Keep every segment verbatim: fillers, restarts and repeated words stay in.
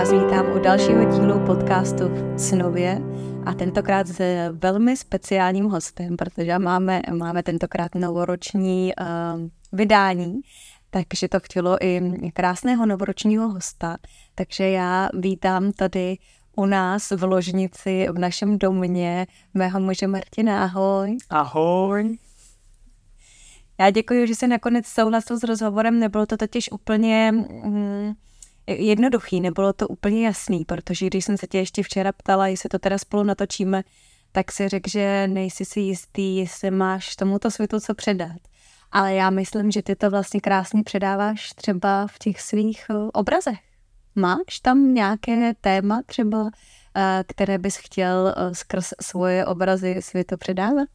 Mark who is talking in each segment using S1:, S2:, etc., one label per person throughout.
S1: vás vítám u dalšího dílu podcastu Snově a tentokrát s velmi speciálním hostem, protože máme, máme tentokrát novoroční uh, vydání, takže to chtělo i krásného novoročního hosta. Takže já vítám tady u nás v ložnici v našem domě mého muže Martina. Ahoj.
S2: Ahoj.
S1: Já děkuji, že jsi nakonec souhlasil s rozhovorem, nebylo to totiž úplně mm, jednoduchý, nebylo to úplně jasný, protože když jsem se tě ještě včera ptala, jestli to teda spolu natočíme, tak si řekl, že nejsi si jistý, jestli máš tomuto světu co předat. Ale já myslím, že ty to vlastně krásně předáváš třeba v těch svých obrazech. Máš tam nějaké téma třeba, které bys chtěl skrz svoje obrazy světu předávat?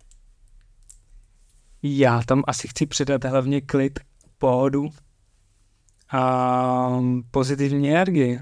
S2: Já tam asi chci předat hlavně klid, pohodu a pozitivní energii.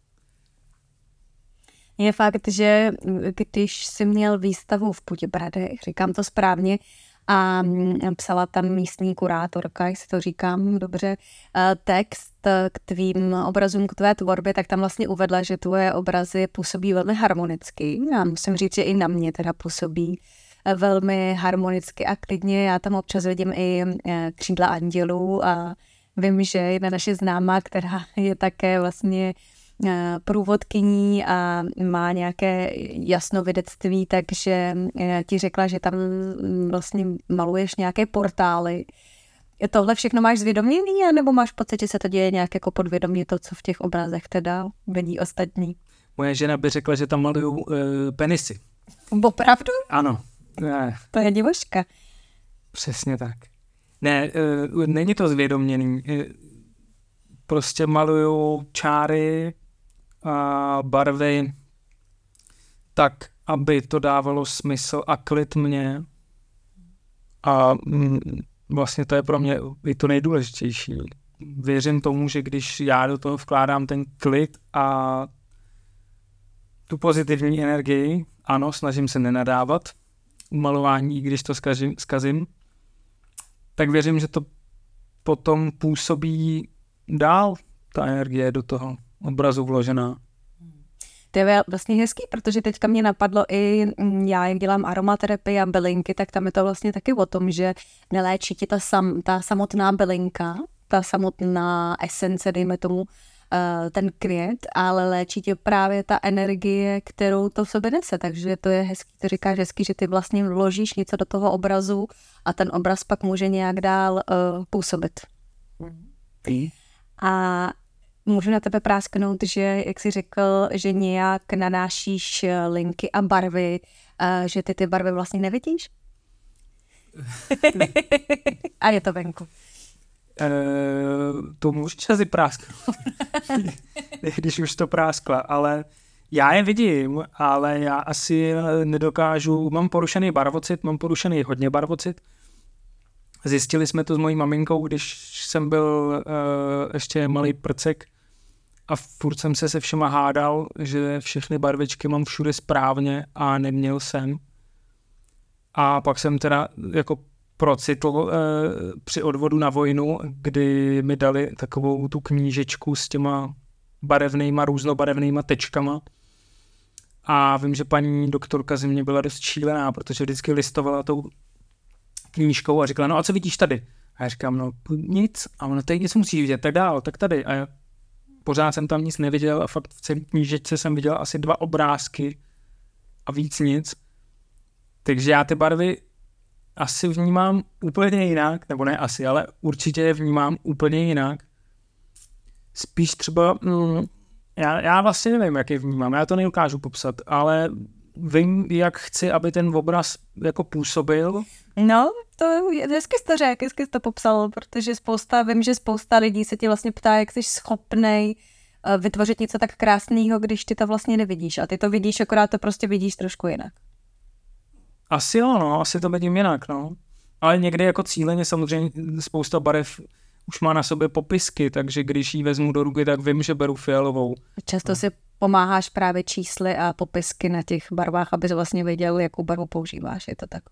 S1: Je fakt, že když jsi měl výstavu v Poděbradech, říkám to správně, a psala tam místní kurátorka, jestli to říkám dobře, text k tvým obrazům, k tvé tvorbě, tak tam vlastně uvedla, že tvoje obrazy působí velmi harmonicky. Já musím říct, že i na mě teda působí velmi harmonicky a klidně. Já tam občas vidím i křídla andělů a vím, že jedna naše známá, která je také vlastně průvodkyní a má nějaké jasnovidectví, takže ti řekla, že tam vlastně maluješ nějaké portály. Tohle všechno máš zvědoměný, nebo máš pocit, že se to děje nějak jako podvědomě to, co v těch obrazech teda vidí ostatní?
S2: Moje žena by řekla, že tam maluju uh, penisy.
S1: Opravdu?
S2: Ano. Ne.
S1: To je divoška.
S2: Přesně tak. Ne, uh, není to zvědoměný. Uh, prostě maluju čáry a barvy tak, aby to dávalo smysl a klid mě. A mm, vlastně to je pro mě i to nejdůležitější. Věřím tomu, že když já do toho vkládám ten klid a tu pozitivní energii, ano, snažím se nenadávat u malování, i když to zkazím, zkazím, tak věřím, že to potom působí dál, ta energie do toho obrazu vložená.
S1: To je vlastně hezký, protože teďka mě napadlo i já, jak dělám aromaterapii a bylinky, tak tam je to vlastně taky o tom, že neléčí ti ta, sam, ta samotná bylinka, ta samotná esence, dejme tomu, ten květ, ale léčí tě právě ta energie, kterou to v sobě nese. Takže to je hezký, to říkáš hezký, že ty vlastně vložíš něco do toho obrazu a ten obraz pak může nějak dál uh, působit.
S2: Mm.
S1: A můžu na tebe prásknout, že, jak jsi řekl, že nějak nanášíš linky a barvy, a že ty ty barvy vlastně nevidíš? A je to venku.
S2: E, to můžeš asi prásknout, když už to práskla, ale já je vidím, ale já asi nedokážu, mám porušený barvocit, mám porušený hodně barvocit. Zjistili jsme to s mojí maminkou, když jsem byl uh, ještě malý prcek a furt jsem se se všema hádal, že všechny barvičky mám všude správně a neměl jsem. A pak jsem teda jako procitl uh, při odvodu na vojnu, kdy mi dali takovou tu knížečku s těma barevnýma, různobarevnýma tečkama. A vím, že paní doktorka ze mě byla dost šílená, protože vždycky listovala tou knížkou a říkala, no a co vidíš tady? A já říkám, no nic. A ona, tady nic musíš vidět, tak dál, tak tady. A já pořád jsem tam nic neviděl a fakt v celé knížečce jsem viděl asi dva obrázky a víc nic. Takže já ty barvy asi vnímám úplně jinak, nebo ne asi, ale určitě je vnímám úplně jinak. Spíš třeba, mm, já, já vlastně nevím, jak je vnímám, já to neukážu popsat, ale vím, jak chci, aby ten obraz jako působil.
S1: No, to je, hezky jsi to řekl, hezky jsi to popsal, protože spousta, vím, že spousta lidí se ti vlastně ptá, jak jsi schopnej vytvořit něco tak krásného, když ty to vlastně nevidíš. A ty to vidíš, akorát to prostě vidíš trošku jinak.
S2: Asi jo, no, asi to vidím jinak, no. Ale někdy jako cíleně samozřejmě spousta barev už má na sobě popisky, takže když ji vezmu do ruky, tak vím, že beru fialovou.
S1: Často no. si pomáháš právě čísly a popisky na těch barvách, abys vlastně věděl, jakou barvu používáš, je to tak?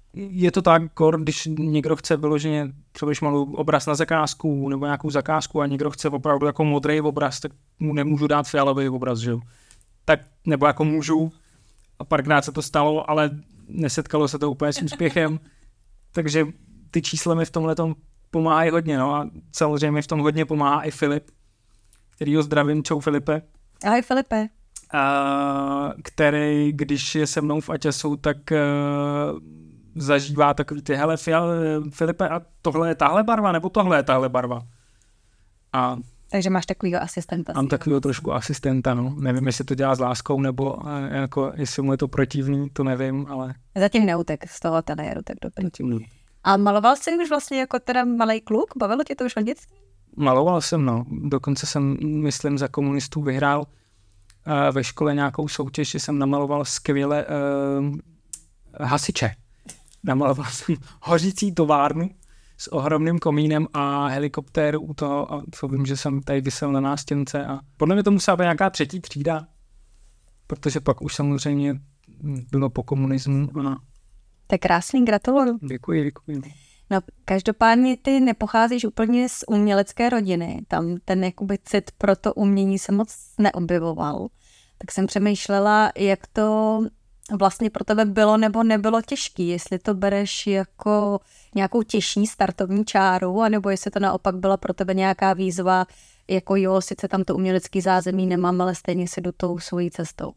S2: je to tak, když někdo chce vyloženě, třeba když malu obraz na zakázku nebo nějakou zakázku a někdo chce opravdu jako modrý obraz, tak mu nemůžu dát fialový obraz, že jo. Tak, nebo jako můžu, a párkrát se to stalo, ale nesetkalo se to úplně s úspěchem, takže ty čísla mi v tomhletom pomáhají hodně, no a samozřejmě v tom hodně pomáhá i Filip, kterýho zdravím, čau Filipe.
S1: Ahoj Filipe.
S2: Uh, který, když je se mnou v Aťasu, tak uh, zažívá takový ty, hele Filipe, a tohle je tahle barva, nebo tohle je tahle barva. A
S1: takže máš takovýho asistenta.
S2: Mám takovýho trošku asistenta, no. Nevím, jestli to dělá s láskou, nebo jako, jestli mu je to protivný, to nevím, ale...
S1: Zatím neutek z toho ateliéru, tak dobrý.
S2: Zatím ne.
S1: A maloval jsi už vlastně jako teda malej kluk? Bavilo tě to už od dětství?
S2: Maloval jsem, no. Dokonce jsem, myslím, za komunistů vyhrál uh, ve škole nějakou soutěž, že jsem namaloval skvěle uh, hasiče. Namaloval jsem hořící továrnu s ohromným komínem a helikoptéru u toho, a to vím, že jsem tady visel na nástěnce a podle mě to musela být nějaká třetí třída, protože pak už samozřejmě bylo po komunismu. A...
S1: To je krásný, gratuluju.
S2: Děkuji, děkuji.
S1: No, každopádně ty nepocházíš úplně z umělecké rodiny, tam ten jakoby cit pro to umění se moc neobjevoval, tak jsem přemýšlela, jak to vlastně pro tebe bylo nebo nebylo těžký, jestli to bereš jako nějakou těžší startovní čáru, anebo jestli to naopak byla pro tebe nějaká výzva, jako jo, sice tam to umělecký zázemí nemám, ale stejně si jdu tou svojí cestou.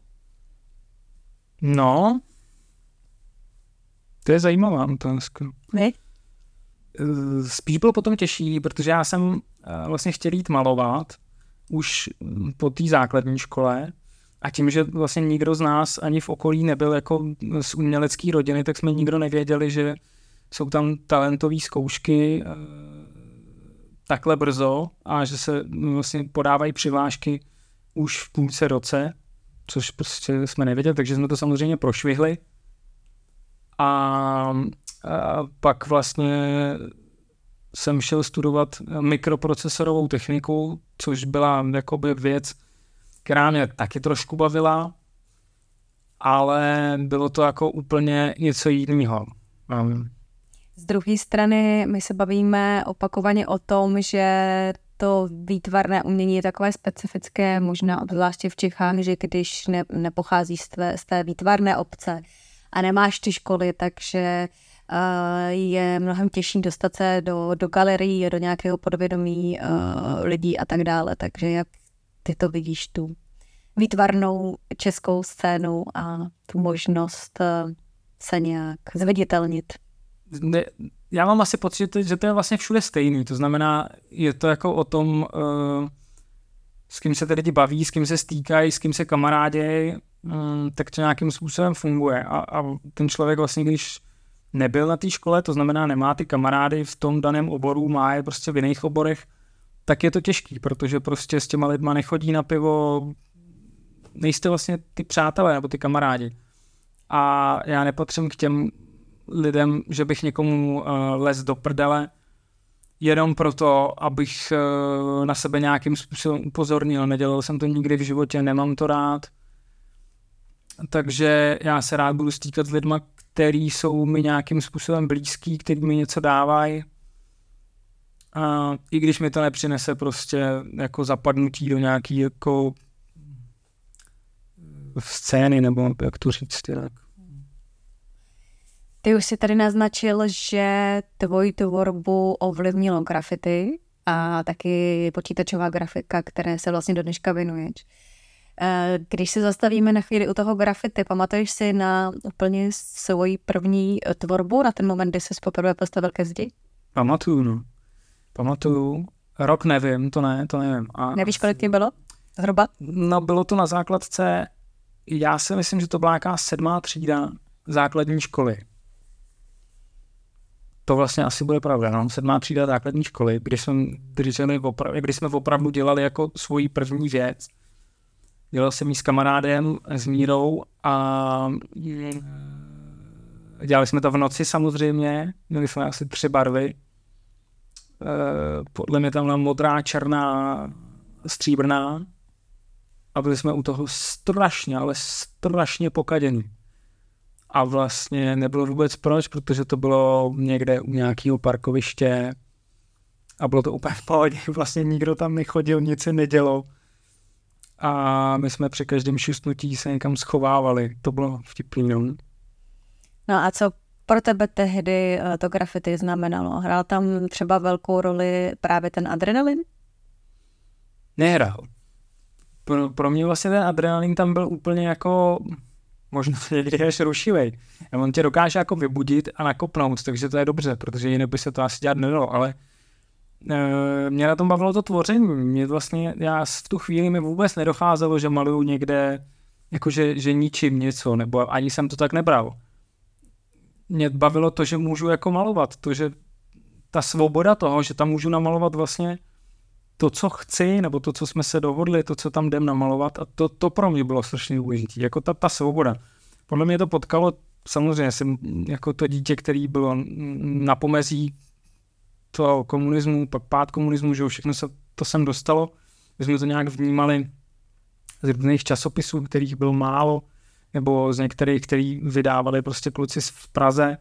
S2: No, to je zajímavá otázka.
S1: Vy?
S2: Spíš bylo potom těžší, protože já jsem vlastně chtěl jít malovat už po té základní škole, a tím, že vlastně nikdo z nás ani v okolí nebyl jako z umělecké rodiny, tak jsme nikdo nevěděli, že jsou tam talentové zkoušky e, takhle brzo a že se vlastně podávají přihlášky už v půlce roce, což prostě jsme nevěděli, takže jsme to samozřejmě prošvihli. A, a pak vlastně jsem šel studovat mikroprocesorovou techniku, což byla jakoby věc, která mě taky trošku bavila, ale bylo to jako úplně něco jiného. Um.
S1: Z druhé strany my se bavíme opakovaně o tom, že to výtvarné umění je takové specifické, možná obzvláště v Čechách, že když ne, nepocházíš z té, z té výtvarné obce a nemáš ty školy, takže uh, je mnohem těžší dostat se do, do galerií, do nějakého podvědomí uh, lidí a tak dále. Takže jak ty to vidíš, tu výtvarnou českou scénu a tu možnost uh, se nějak zviditelnit?
S2: Ne, já mám asi pocit, že to je vlastně všude stejný. To znamená, je to jako o tom, uh, s kým se ty lidi baví, s kým se stýkají, s kým se kamarádějí, um, tak to nějakým způsobem funguje. A, a ten člověk vlastně, když nebyl na té škole, to znamená, nemá ty kamarády v tom daném oboru, má je prostě v jiných oborech, tak je to těžký, protože prostě s těma lidma nechodí na pivo, nejste vlastně ty přátelé nebo ty kamarádi. A já nepatřím k těm lidem, že bych někomu uh, les do prdele, jenom proto, abych uh, na sebe nějakým způsobem upozornil. Nedělal jsem to nikdy v životě, nemám to rád. Takže já se rád budu stýkat s lidma, který jsou mi nějakým způsobem blízký, který mi něco dávají. A i když mi to nepřinese prostě jako zapadnutí do nějaký jako scény, nebo jak to říct, tak.
S1: Ty už si tady naznačil, že tvoji tvorbu ovlivnilo graffiti a taky počítačová grafika, které se vlastně do dneška věnuješ. Když se zastavíme na chvíli u toho graffiti, pamatuješ si na úplně svoji první tvorbu, na ten moment, kdy jsi poprvé postavil ke zdi?
S2: Pamatuju, no. Pamatuju. Rok nevím, to ne, to nevím. A
S1: nevíš, kolik ti bylo? Zhruba?
S2: No, bylo to na základce, já si myslím, že to byla nějaká sedmá třída základní školy. To vlastně asi bude pravda, no. Sedmá třída základní školy, když jsme, drželi opra- když jsme opravdu dělali jako svoji první věc. Dělal jsem ji s kamarádem, s Mírou a dělali jsme to v noci samozřejmě, měli jsme asi tři barvy. Podle mě tam byla modrá, černá, stříbrná a byli jsme u toho strašně, ale strašně pokadění. a vlastně nebylo vůbec proč, protože to bylo někde u nějakého parkoviště a bylo to úplně v pohodě, vlastně nikdo tam nechodil, nic se nedělo a my jsme při každém šustnutí se někam schovávali, to bylo vtipný. No,
S1: no a co pro tebe tehdy to graffiti znamenalo? Hrál tam třeba velkou roli právě ten adrenalin?
S2: Nehrál. Pro, pro mě vlastně ten adrenalin tam byl úplně jako, možná někdy až rušivej. On tě dokáže jako vybudit a nakopnout, takže to je dobře, protože jinak by se to asi dělat nedalo, ale e, mě na tom bavilo to tvoření. Mě vlastně, já v tu chvíli mi vůbec nedocházelo, že maluju někde, jakože že ničím něco, nebo ani jsem to tak nebral. Mě bavilo to, že můžu jako malovat, to, že ta svoboda toho, že tam můžu namalovat vlastně to, co chci, nebo to, co jsme se dohodli, to, co tam jdem namalovat a to, to pro mě bylo strašně důležité, jako ta, ta svoboda. Podle mě to potkalo, samozřejmě jsem jako to dítě, který bylo na pomezí toho komunismu, pak pád komunismu, že všechno se to sem dostalo, my jsme to nějak vnímali z různých časopisů, kterých bylo málo, nebo z některých, který vydávali prostě kluci v Praze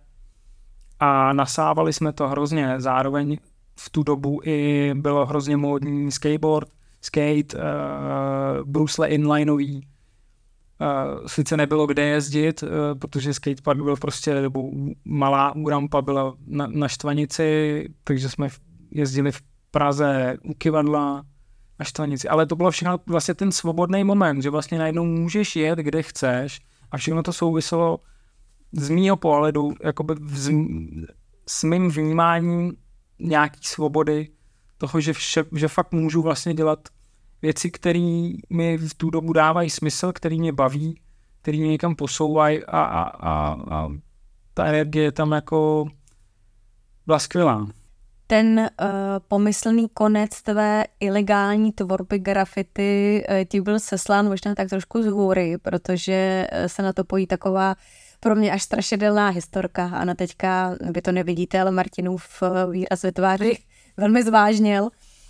S2: a nasávali jsme to hrozně, zároveň v tu dobu i bylo hrozně módní skateboard, skate, uh, brusle inlineový. Uh, sice nebylo kde jezdit, uh, protože skatepark byl prostě, nebo malá rampa byla na, na Štvanici, takže jsme jezdili v Praze u Kyvadla na Štvanici. Ale to bylo všechno vlastně ten svobodný moment, že vlastně najednou můžeš jet, kde chceš a všechno to souviselo z mýho pohledu, jakoby v, s mým vnímáním nějaký svobody, toho, že, vše, že fakt můžu vlastně dělat věci, které mi v tu dobu dávají smysl, které mě baví, které mě někam posouvají a, a, a, a ta energie tam jako byla skvělá.
S1: Ten uh, pomyslný konec tvé ilegální tvorby graffiti uh, ti byl seslán možná tak trošku z hůry, protože se na to pojí taková pro mě až strašidelná historka. Ano, teďka, vy to nevidíte, ale Martinův výraz ve tváři velmi zvážněl.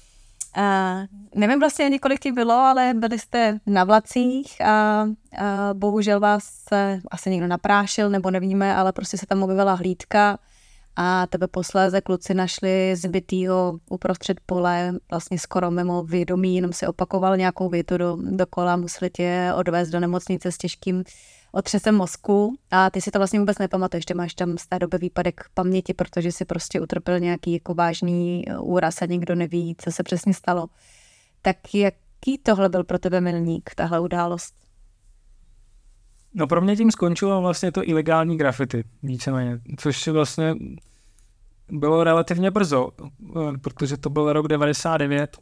S1: A nevím vlastně ani kolik ti bylo, ale byli jste na vlacích a, a bohužel vás asi někdo naprášil, nebo nevíme, ale prostě se tam objevila hlídka a tebe posléze kluci našli zbytýho uprostřed pole, vlastně skoro mimo vědomí, jenom si opakoval nějakou větu do, dokola, museli tě odvést do nemocnice s těžkým otřesem mozku a ty si to vlastně vůbec nepamatuješ, ty máš tam z té doby výpadek paměti, protože si prostě utrpěl nějaký jako vážný úraz a nikdo neví, co se přesně stalo. Tak jaký tohle byl pro tebe milník, tahle událost?
S2: No pro mě tím skončilo vlastně to ilegální graffiti, víceméně, což vlastně bylo relativně brzo, protože to byl rok devadesát devět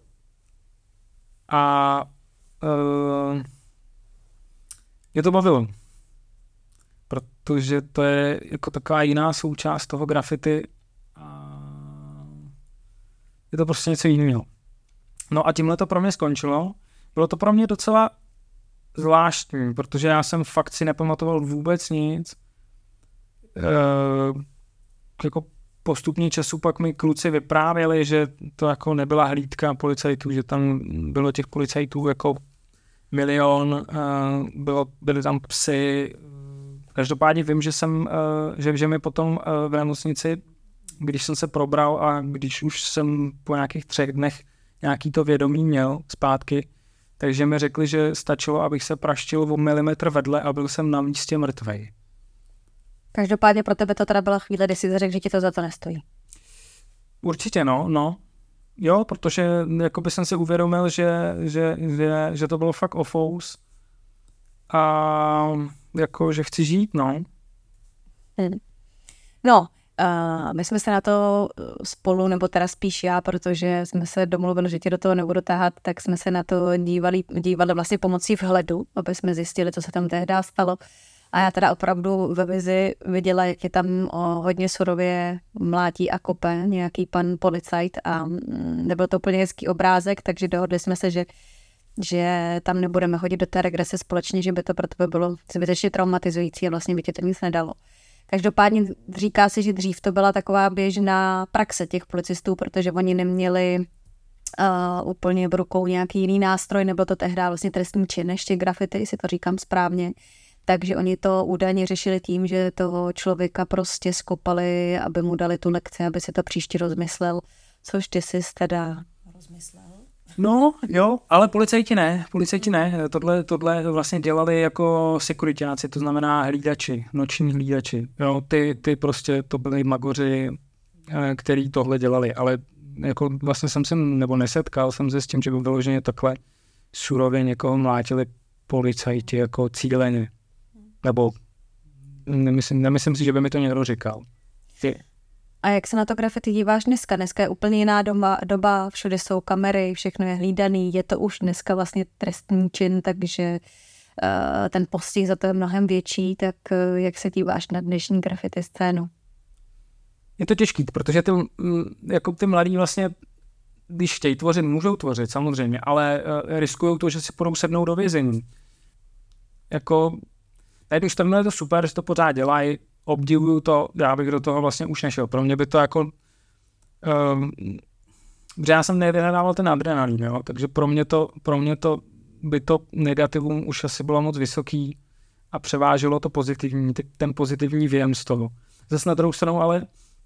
S2: a uh, mě to bavilo. Protože to je jako taková jiná součást toho graffiti a je to prostě něco jiného. No a tímhle to pro mě skončilo. Bylo to pro mě docela zvláštní, protože já jsem fakt si nepamatoval vůbec nic. E, jako postupně času pak mi kluci vyprávěli, že to jako nebyla hlídka policajtů, že tam bylo těch policajtů jako milion, e, bylo, byly tam psy. Každopádně vím, že jsem, že, že mi potom v nemocnici, když jsem se probral a když už jsem po nějakých třech dnech nějaký to vědomí měl zpátky, takže mi řekli, že stačilo, abych se praštil o milimetr vedle a byl jsem na místě mrtvej.
S1: Každopádně pro tebe to teda byla chvíle, kdy jsi řekl, že ti to za to nestojí.
S2: Určitě no, no. Jo, protože jakoby jsem si uvědomil, že, že, že, že to bylo fakt ofous a jako, že chci žít, no.
S1: Hmm. No, uh, my jsme se na to spolu, nebo teda spíš já, protože jsme se domluvili, že tě do toho nebudu táhat, tak jsme se na to dívali, dívali vlastně pomocí vhledu, aby jsme zjistili, co se tam tehdy stalo. A já teda opravdu ve vizi viděla, jak je tam o, hodně surově mlátí a kope nějaký pan policajt a mm, nebyl to úplně hezký obrázek, takže dohodli jsme se, že že tam nebudeme chodit do té regrese společně, že by to pro tebe bylo zbytečně traumatizující a vlastně by tě to nic nedalo. Každopádně říká se, že dřív to byla taková běžná praxe těch policistů, protože oni neměli uh, úplně v rukou nějaký jiný nástroj, nebyl to tehdy vlastně trestný čin, ještě graffiti, si to říkám správně, takže oni to údajně řešili tím, že toho člověka prostě skopali, aby mu dali tu lekci, aby si to příště rozmyslel, což ty jsi teda rozmyslel.
S2: No, jo, ale policajti ne, policajti ne, tohle, tohle vlastně dělali jako sekuritáci, to znamená hlídači, noční hlídači, jo, ty, ty prostě to byli magoři, který tohle dělali, ale jako vlastně jsem se, nebo nesetkal jsem se s tím, že by vyloženě takhle surově někoho mlátili policajti jako cíleně, nebo nemyslím, nemyslím si, že by mi to někdo říkal. Ty.
S1: A jak se na to graffiti díváš dneska? Dneska je úplně jiná doba, doba, všude jsou kamery, všechno je hlídaný, je to už dneska vlastně trestný čin, takže uh, ten postih za to je mnohem větší, tak uh, jak se díváš na dnešní graffiti scénu?
S2: Je to těžký, protože ty, jako ty mladí vlastně, když chtějí tvořit, můžou tvořit samozřejmě, ale uh, riskujou to, že si budou sednout do vězení. Jako, na jednu stranu je to super, že to pořád dělají, obdivuju to, já bych do toho vlastně už nešel. Pro mě by to jako, um, že já jsem nevyhledával ten adrenalin, jo, takže pro mě to, pro mě to by to negativum už asi bylo moc vysoký a převáželo to pozitivní, ten pozitivní věm z toho. Zase na druhou stranu, ale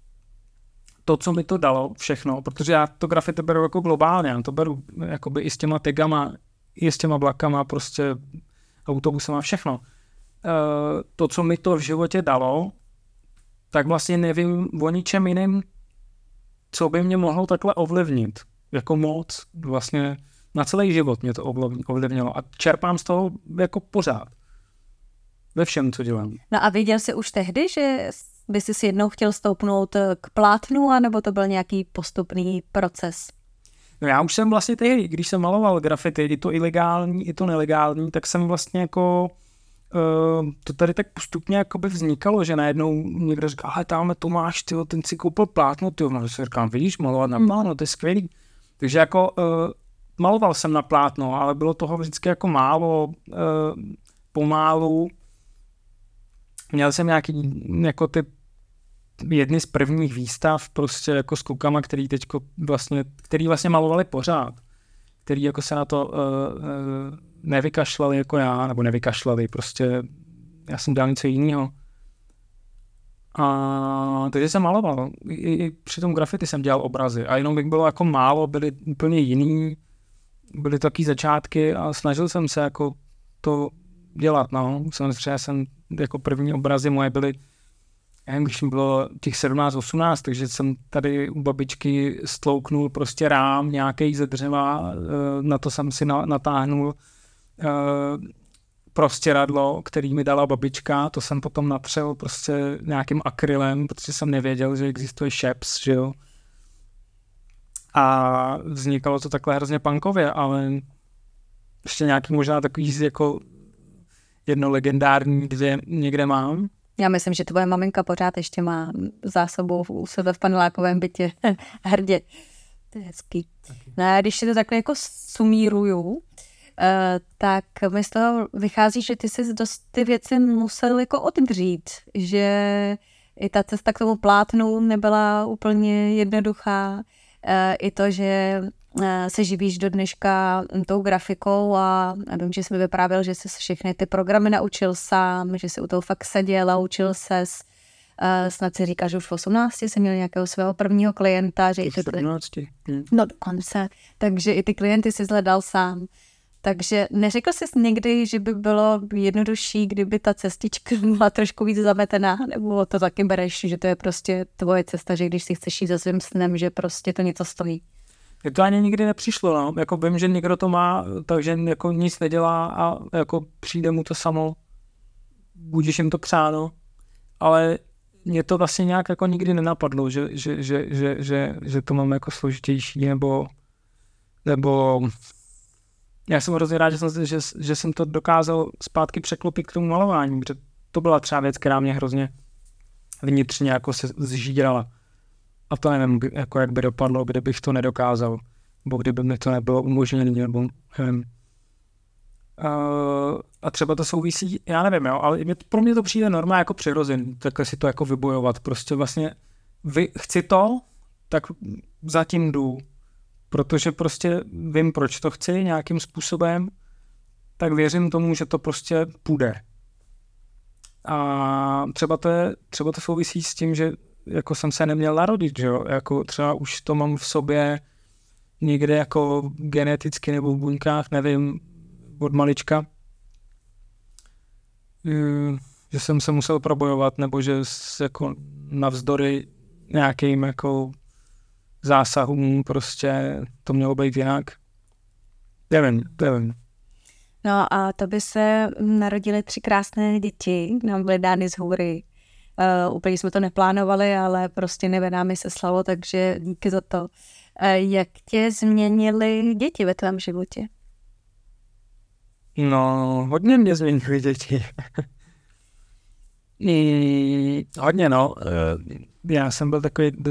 S2: to, co mi to dalo všechno, protože já to graffiti beru jako globálně, já to beru jakoby i s těma tagama, i s těma vlakama, prostě autobusama, všechno. Uh, to, co mi to v životě dalo, tak vlastně nevím o ničem jiném, co by mě mohlo takhle ovlivnit. Jako moc, vlastně na celý život mě to ovlivnilo a čerpám z toho jako pořád. Ve všem, co dělám.
S1: No a viděl jsi už tehdy, že by si si jednou chtěl stoupnout k plátnu, anebo to byl nějaký postupný proces?
S2: No já už jsem vlastně tehdy, když jsem maloval graffiti, i to ilegální, i to nelegální, tak jsem vlastně jako Uh, to tady tak postupně jakoby vznikalo, že najednou někdo říká, ale tamhle Tomáš, tyjo, ten si koupil plátno, tyjo, no, se říkám, vidíš, malovat na plátno, to je skvělý. Takže jako uh, maloval jsem na plátno, ale bylo toho vždycky jako málo, uh, pomálu. Měl jsem nějaký, jako ty jedny z prvních výstav prostě jako s klukama, který teďko vlastně, který vlastně malovali pořád, který jako se na to uh, uh, nevykašlali jako já, nebo nevykašlali, prostě já jsem dělal něco jiného. A takže jsem maloval. I, i při tom graffiti jsem dělal obrazy a jenom bych bylo jako málo, byly úplně jiný, byly taky začátky a snažil jsem se jako to dělat, no. Samozřejmě jsem jako první obrazy moje byly, nevím, když mi bylo těch sedmnáct osmnáct, takže jsem tady u babičky stlouknul prostě rám nějaký ze dřeva, na to jsem si natáhnul Uh, prostěradlo, který mi dala babička, to jsem potom natřel prostě nějakým akrylem, protože jsem nevěděl, že existuje šeps, že jo. A vznikalo to takhle hrozně punkově, ale ještě nějaký možná takový jako jedno legendární, dvě někde mám.
S1: Já myslím, že tvoje maminka pořád ještě má zásobu u sebe v panelákovém bytě hrdě. To je hezký. No a když si to takhle jako sumíruju, Uh, tak mi z toho vychází, že ty jsi dost ty věci musel jako odvřít, že i ta cesta k tomu plátnu nebyla úplně jednoduchá, uh, i to, že uh, se živíš do dneška tou grafikou a vím, že jsi mi vyprávěl, že jsi všechny ty programy naučil sám, že jsi u toho fakt seděl a učil ses. Uh, snad si říkáš, že už v osmnácti jsi měl nějakého svého prvního klienta. Že
S2: v sedmnácti.
S1: Ty... No dokonce. Takže i ty klienty jsi hledal sám. Takže neřekl jsi někdy, že by bylo jednodušší, kdyby ta cestička byla trošku víc zametená, nebo to taky bereš, že to je prostě tvoje cesta, že když si chceš jít za svým snem, že prostě to něco stojí?
S2: Je to ani nikdy nepřišlo, no. Jako vím, že někdo to má, takže jako nic nedělá a jako přijde mu to samo, budíš jim to přáno, ale mě to vlastně nějak jako nikdy nenapadlo, že, že, že, že, že, že to mám jako složitější, nebo nebo já jsem hrozně rád, že jsem, že, že jsem to dokázal zpátky překlopit k tomu malování, protože to byla třeba věc, která mě hrozně vnitřně jako se zžírala. A to nevím, jako jak by dopadlo, kdybych to nedokázal, nebo kdyby mi to nebylo umožněné, nebo nevím. Uh, a třeba to souvisí, já nevím, jo, ale pro mě to přijde normálně jako přirozený, takhle si to jako vybojovat. Prostě vlastně vy, chci to, tak zatím jdu. Protože prostě vím, proč to chci nějakým způsobem, tak věřím tomu, že to prostě půjde. A třeba to, je, třeba to souvisí s tím, že jako jsem se neměl narodit, že jo? Jako třeba už to mám v sobě někde jako geneticky nebo v buňkách, nevím, od malička, že jsem se musel probojovat, nebo že jako navzdory nějakým jako zásahům prostě to mělo být jinak. Nevím, nevím.
S1: No a to by se narodily tři krásné děti, nám byly dány z hůry. Uh, úplně jsme to neplánovali, ale prostě nebe námi se slalo, takže díky za to. Uh, jak tě změnily děti ve tvém životě?
S2: No, hodně mě změnily děti. I, hodně, no. Já jsem byl takový